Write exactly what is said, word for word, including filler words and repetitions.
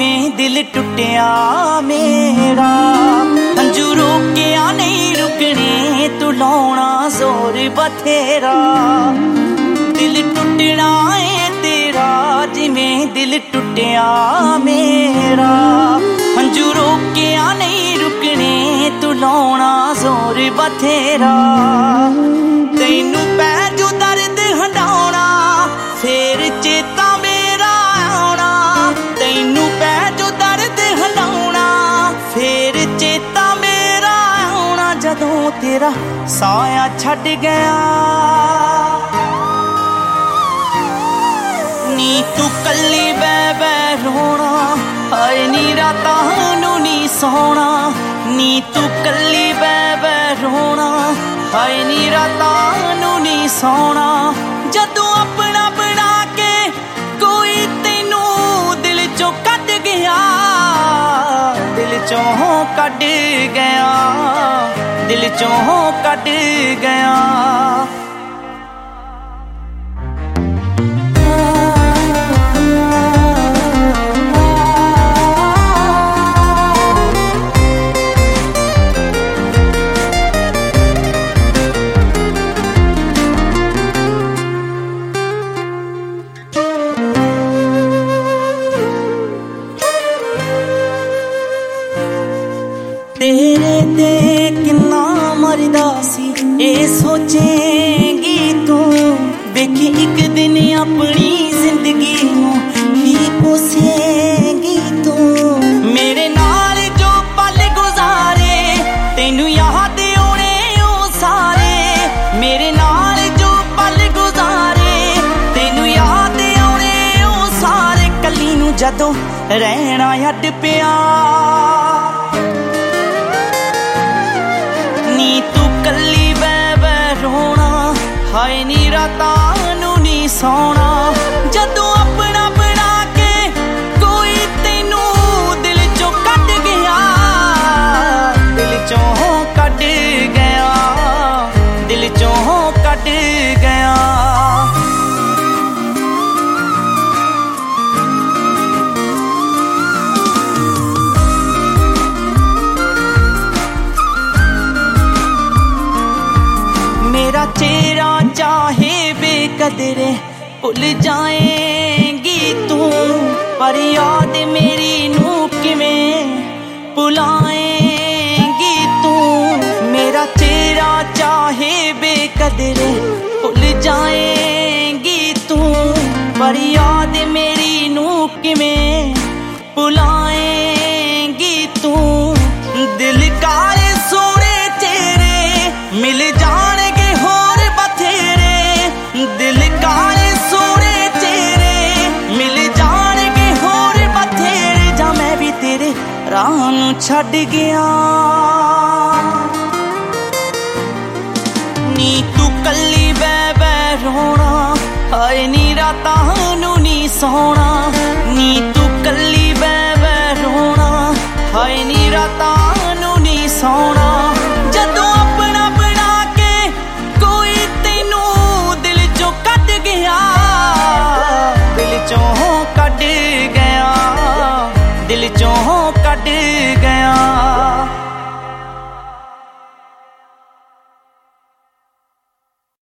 जिवें दिल टुटिया मेरा। हंजू रोकिया नहीं रुकने तू लाउणा जोर बथेरा। दिल टुटना है तेरा जिवें दिल टुटिया मेरा। हंजू रोकिया नहीं रुकने तू लाउणा जोर बथेरा। तैनू पै जो दर्द हंडाउणा फेर चेता मेरा आउणा। तैनू पै जो दर्द हंडाउणा फेर चेता मेरा आउणा। जदों तेरा साया छड्ड गया नी तू कल्ली बै बै रोना। हाय नी रातां नूं नी सोना नी तू कल्ली बै बै रोना। हाय नी रातां नूं नी सोना। जदों अपना बना के कोई तैनू दिल चों कट गया। दिल चों कट गया दिल चों कट गया। तेरे ते किन्ना मरदा सी ए सोचेंगी तू। देखी एक दिन अपनी जिंदगी नूं ही कोसेंगी तू। मेरे नाल जो पल गुजारे तैनू याद आउणे ओ सारे। मेरे नाल जो पल गुजारे तैनू याद आउणे ओ सारे। कली नूं जदों रहना अड पिया नी तू कल्ली बै बै रोना। हाय नी रातां नूं नी सोना। जदों अपना बना के कोई तैनू दिल चों कट गया। दिल चों कट गया दिल चों कट गया। मेरा चेहरा चाहे बेकदरे भुल जाएंगी तू। पर याद मेरी नू किवें भुलाएंगी तू। मेरा चेहरा चाहे बेकदरे भुल जाएंगी तू। पर याद मेरी नू किवें भुलाएंगी तू। दिल काले सोने चेहरे मिल जाने होर बथेरे। दिल काले सोने चेहरे मिल जाणगे होर बथेरे। जा मैं भी तेरे राह नूं छड्ड गया नी तू कल्ली बै बै रोना। हाय नी रातां नूं नी सोना।